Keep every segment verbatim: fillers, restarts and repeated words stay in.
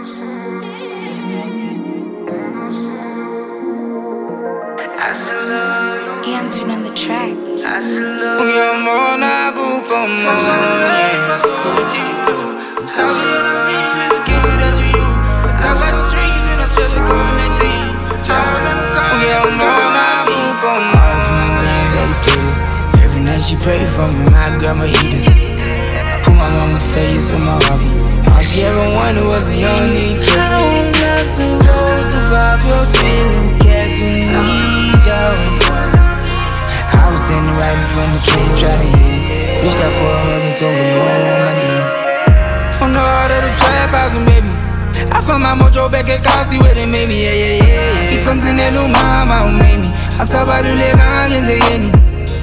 E M Tune on the track. I'm on a group of more. I'm sorry and I mean, really give it up to you. Cause I got the streets and I stress to go in that team. I remember calling. Yeah, I'm on a group of more. My granddaddy killer. Every night she pray for me, my grandma eat it. Put my mama face on my hobby. All she ever wanted was a young nigga. I'm not supposed to pop your feeling, catch you need you. I was standing right in front of the train, trying to hit it. Reached out for a hug and told me you don't want my knee. From the heart of the trap house, and baby, I found my mojo back at Costy where they made me, yeah, yeah, yeah. Si contenendo mama, oh, made me. I saw by the leg, I can't take any.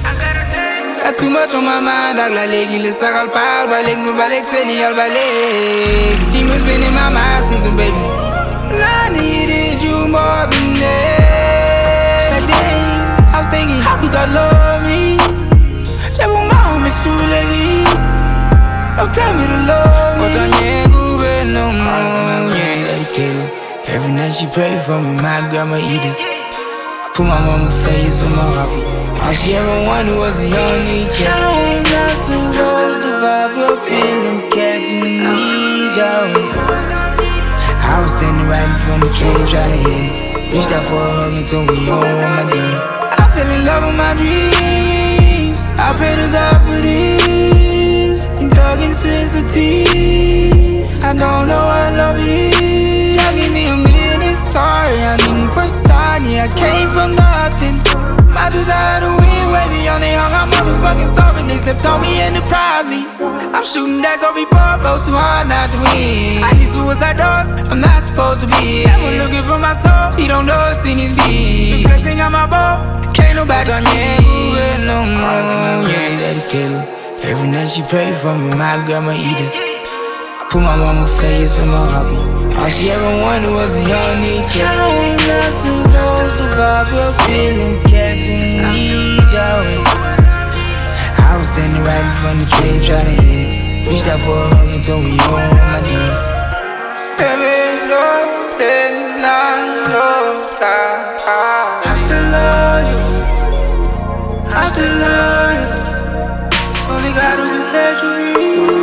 Got too much on my mind, like la legi, le sac al pal, balik, no balik, seni al balik. Demons been in my mind since, baby. I needed you more than that day. I was thinking, how you got love me? Just want my home, it's too late. Don't tell me to love me. But I ain't good no more. Yeah. Every night she pray for me, my grandma eat it. Put my mama face on my hobby. All she ever wanted was a young nigga. I'm not supposed to pop your feeling, catch you need you. I was standing right in front of the train, trying to hit it. Reached out for a hug and told me you don't want my day. I fell in love with my dreams. I pray to God for this. In thug insensitive, I don't know what love is. Just give me a minute, sorry, I didn't first start. Yeah, I came from nothing. My desire to win, baby, on they hung out motherfucking starving. They slipped on me and deprived me. I'm shooting dice on people, go too hard not to win. I need suicide doors, I'm not supposed to be. Ever looking for my soul, he don't know what's in his beat. Reflecting on my boat, can't nobody see it no more. Granddaddy killer. Every night she pray for me, my grandma eat it. Put my mama face on my hobby. All she ever wanted was a young nigga. I'm not supposed to pop your feeling, catch you need you. I was standing right in front of the train, trying to hit it. Reached out for a hug and told me you don't want my knee. Baby, no, then I know that I still love you. I still love you. Only God who can set you free.